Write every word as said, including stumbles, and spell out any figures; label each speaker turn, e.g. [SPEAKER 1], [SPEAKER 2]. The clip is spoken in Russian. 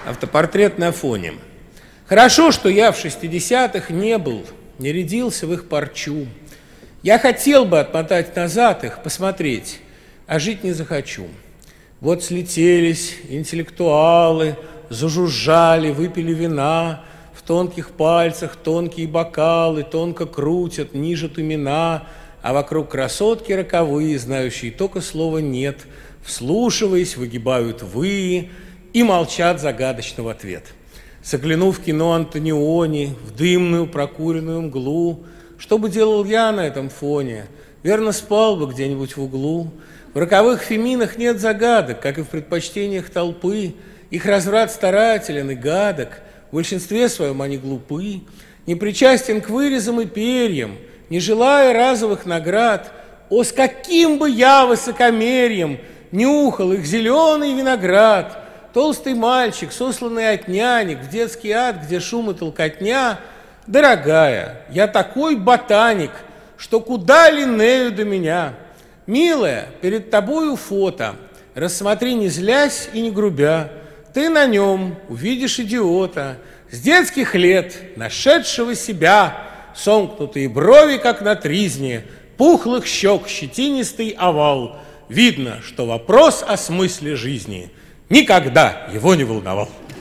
[SPEAKER 1] Автопортрет на фоне. Хорошо, что я в шестидесятых не был, не рядился в их парчу. Я хотел бы отмотать назад их, посмотреть, а жить не захочу. Вот слетелись интеллектуалы, зажужжали, выпили вина, в тонких пальцах тонкие бокалы, тонко крутят, нижут имена, а вокруг красотки роковые, знающие только слова «нет», вслушиваясь, выгибают «вы» и молчат загадочно в ответ. Заглянув в кино Антониони, в дымную прокуренную мглу, что бы делал я на этом фоне? Верно, спал бы где-нибудь в углу. В роковых феминах нет загадок, как и в предпочтениях толпы. Их разврат старателен и гадок, в большинстве своем они глупы. Не причастен к вырезам и перьям, не желая разовых наград. О, с каким бы я высокомерием нюхал их зеленый виноград! Толстый мальчик, сосланный от нянек в детский ад, где шум и толкотня. Дорогая, я такой ботаник, что куда Линнею до меня. Милая, перед тобою фото, рассмотри, не злясь и не грубя. Ты на нем увидишь идиота, с детских лет нашедшего себя, сомкнутые брови, как на тризне, пухлых щек, щетинистый овал. Видно, что вопрос о смысле жизни никогда его не волновал.